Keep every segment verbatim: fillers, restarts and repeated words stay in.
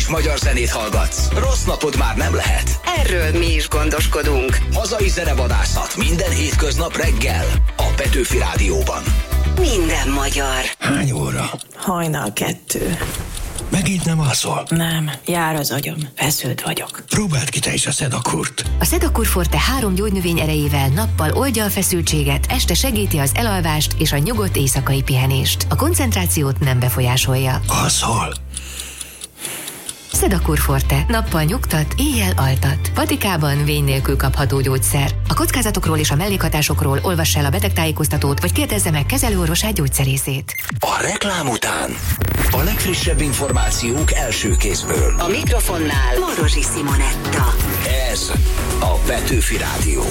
magyar zenét hallgatsz? Rossz napod már nem lehet. Erről mi is gondoskodunk. Hazai zenevadászat minden hétköznap reggel a Petőfi Rádióban. Minden magyar. Hány óra? Hajnal kettő. Megint nem alszol? Nem, jár az agyam. Feszült vagyok. Próbáld ki te is a Szedakurt. A Szedakurt Forte három gyógynövény erejével nappal oldja a feszültséget, este segíti az elalvást és a nyugodt éjszakai pihenést. A koncentrációt nem befolyásolja. Alszol? Szedakurt Forte. Nappal nyugtat, éjjel altat. Patikában vény nélkül kapható gyógyszer. A kockázatokról és a mellékhatásokról olvass el a betegtájékoztatót, vagy kérdezze meg kezelőorvosát, gyógyszerészét. A reklám után a legfrissebb információk első kézből. A mikrofonnál Morosi Simonetta. Ez a Petőfi Rádió.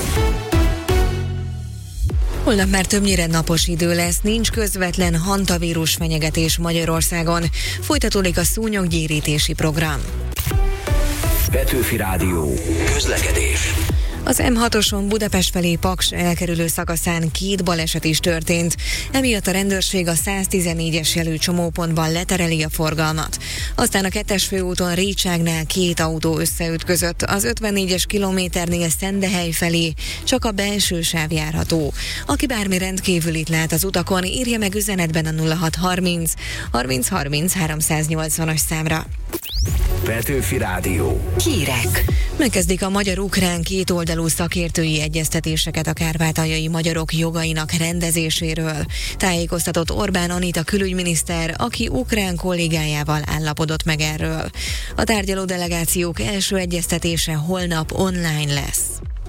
Holnap már többnyire napos idő lesz, nincs közvetlen hantavírus fenyegetés Magyarországon. Folytatódik a szúnyoggyérítési program. Petőfi Rádió. Közlekedés. Az M hatoson Budapest felé Paks elkerülő szakaszán két baleset is történt. Emiatt a rendőrség a száztizennégyes jelű csomópontban letereli a forgalmat. Aztán a kettes főúton Récságnál két autó összeütközött. Az ötvennégyes kilométernél Szendehely felé csak a belső sáv járható. Aki bármi rendkívülit lát az utakon, írja meg üzenetben a nulla hat harminc harminc harminc háromszáznyolcvanas számra. Petőfi Rádió. Hírek. Megkezdik a magyar-ukrán kétoldalú szakértői egyeztetéseket a kárpátaljai magyarok jogainak rendezéséről. Tájékoztatott Orbán Anita külügyminiszter, aki ukrán kollégájával állapodott meg erről. A tárgyaló delegációk első egyeztetése holnap online lesz.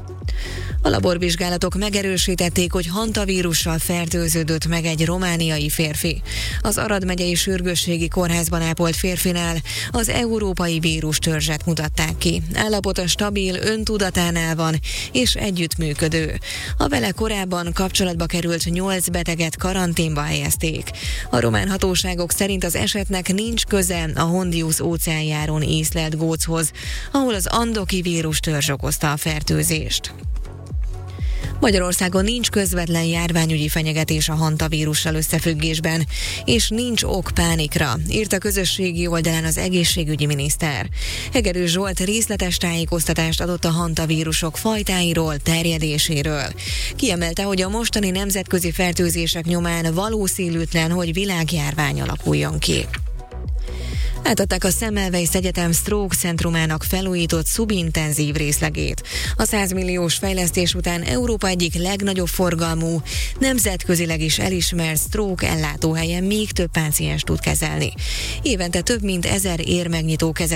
A laborvizsgálatok megerősítették, hogy hantavírussal fertőződött meg egy romániai férfi. Az Arad megyei sürgősségi kórházban ápolt férfinál az európai vírustörzset mutatták ki. Állapota stabil, öntudatánál van és együttműködő. A vele korábban kapcsolatba került nyolc beteget karanténba helyezték. A román hatóságok szerint az esetnek nincs köze a Hondius óceánjáron észlelt góchoz, ahol az andoki vírustörzs okozta a fertőzést. Magyarországon nincs közvetlen járványügyi fenyegetés a hantavírussal összefüggésben, és nincs ok pánikra, írt a közösségi oldalán az egészségügyi miniszter. Hegedűs Zsolt részletes tájékoztatást adott a hantavírusok fajtáiról, terjedéséről. Kiemelte, hogy a mostani nemzetközi fertőzések nyomán valószínűtlen, hogy világjárvány alakuljon ki. Átadták a Semmelweis Egyetem Stroke Centrumának felújított szubintenzív részlegét. A száz milliós fejlesztés után Európa egyik legnagyobb forgalmú, nemzetközileg is elismert stroke ellátóhelyen még több pácienst tud kezelni. Évente több mint ezer érmegnyitó kezelés